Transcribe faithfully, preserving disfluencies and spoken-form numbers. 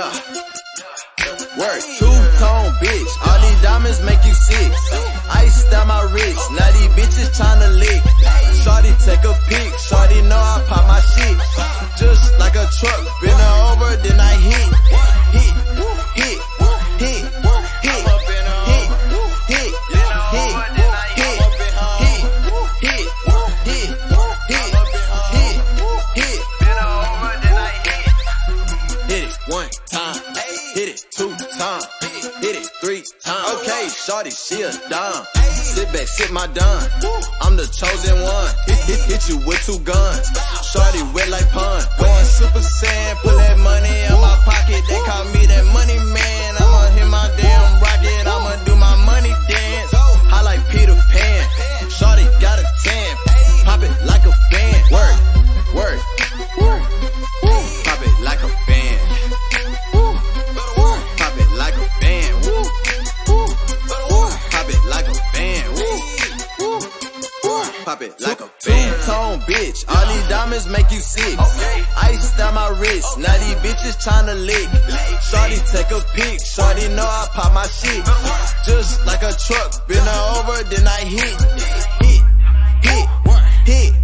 Yeah. Work, two-tone bitch. All these diamonds make you sick. Iced out my wrist. Now these bitches tryna lick. Shorty take a pic. Shorty know I pop my shit. Just like a truck. Bend her over, then I hit. Hit, hit, hit, hit, hit, hit, hit, hit, hit, hit, hit, hit, hit, hit. Hit it one time. Hit it two times. Hit it three times. Okay, shorty, she a dime. Sit back, sit my dime. I'm the chosen one. Hit, hit, hit you with two guns. Shorty wet like pun. Going Super Saiyan, pull that money in my pocket. They call me that money man. I'ma hit my damn rocket. I'ma do my money dance. I like Peter Pan. Shorty got a tan. Pop it like a fan. Work, work. Pop it like a fan. Pop it like a fan. Pop it like a fan. Pop it like a fan. Two-tone bitch. All these diamonds make you sick. Iced out my wrist. Now these bitches tryna lick. Shorty take a pic. Shorty know I pop my shit. Just like a truck. Bend her over, then I hit. Hit, hit, hit.